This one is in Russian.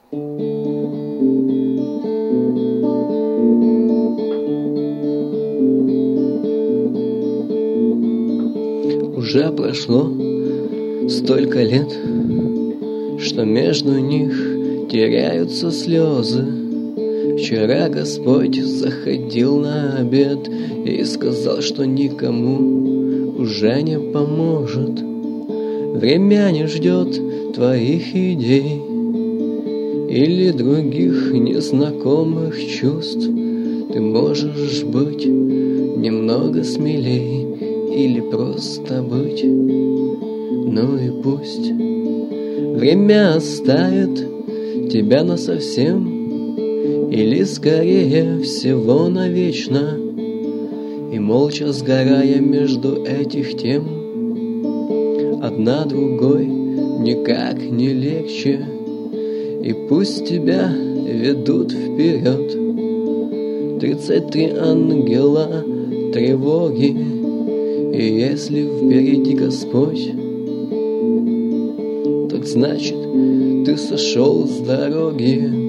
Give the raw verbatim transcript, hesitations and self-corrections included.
Уже прошло столько лет, что между них теряются слезы. Вчера Господь заходил на обед и сказал, что никому уже не поможет. Время не ждет твоих идей или других незнакомых чувств. Ты можешь быть немного смелей или просто быть. Ну и пусть время оставит тебя насовсем, или скорее всего навечно. И молча сгорая между этих тем, одна другой никак не легче. И пусть тебя ведут вперед тридцать три ангела тревоги. И если впереди Господь, так значит, ты сошел с дороги.